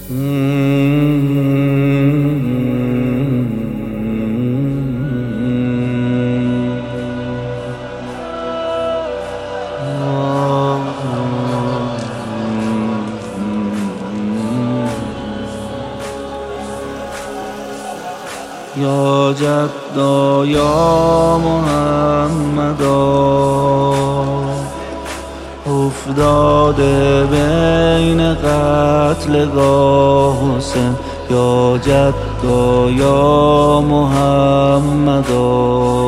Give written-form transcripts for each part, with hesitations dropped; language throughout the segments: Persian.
یا جدا یا محمدا افتاده بین قتلگاه حسین یا جدا یا محمدا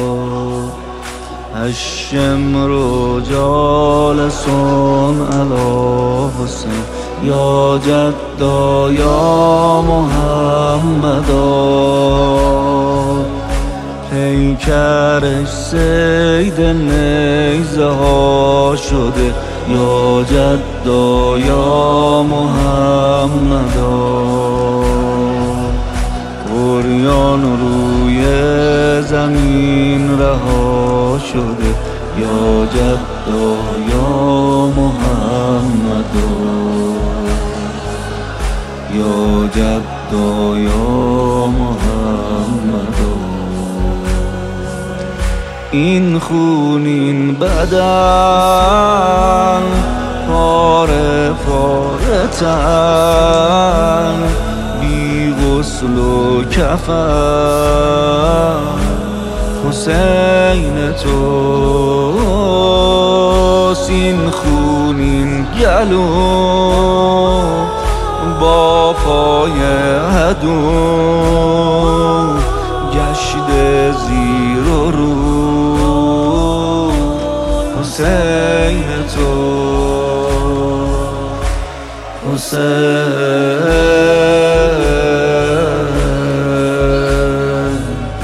الشمر جالس علی حسین یا جدا یا محمدا پیکرش صید نیزه ها شده یا جدا یا محمدا عریان روی زمین رها شده یا جدا یا محمدا یا جدا یا محمدا این خونین بدن پاره پاره تن بی غسل و کفن حسین توست این خونین گلو با پای عدو گشته زیر و رو حسین تو حسین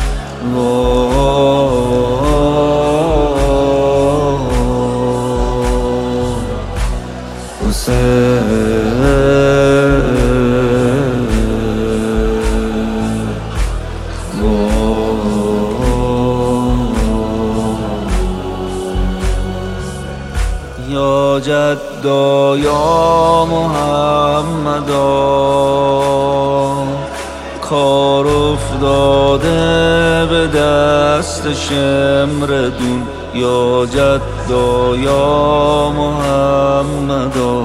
یا جدا یا محمدا کار افتاده به دست شمردون یا جدا یا محمدا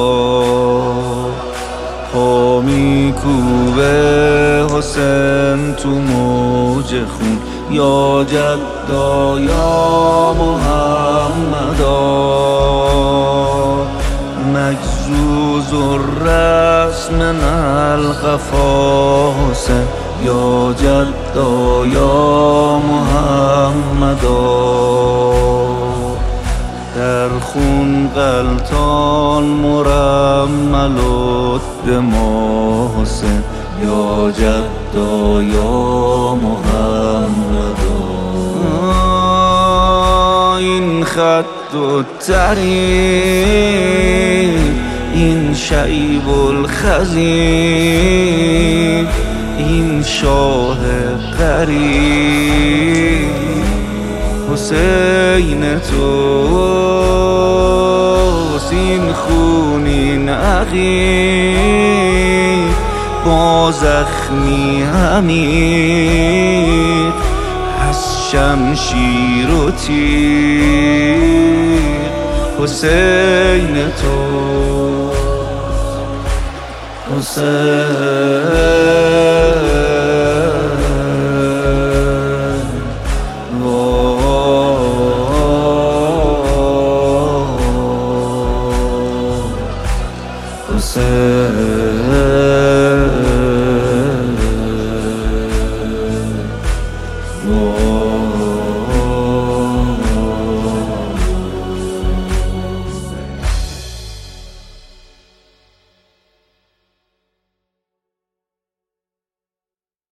پا میکوبه حسین تو موج خون یا جدا یا محمدا مجزوز الرأس من القفا حسین یا جدا یا محمدا در خون غلطان مرمل الدماء حسین یا جدا یا محمدا این خط و طریق این شیب الخزیب این شاه غریب حسین توست این خونین عقیق با زخمی عمیق از شمشیر و تیر حسین توست حسین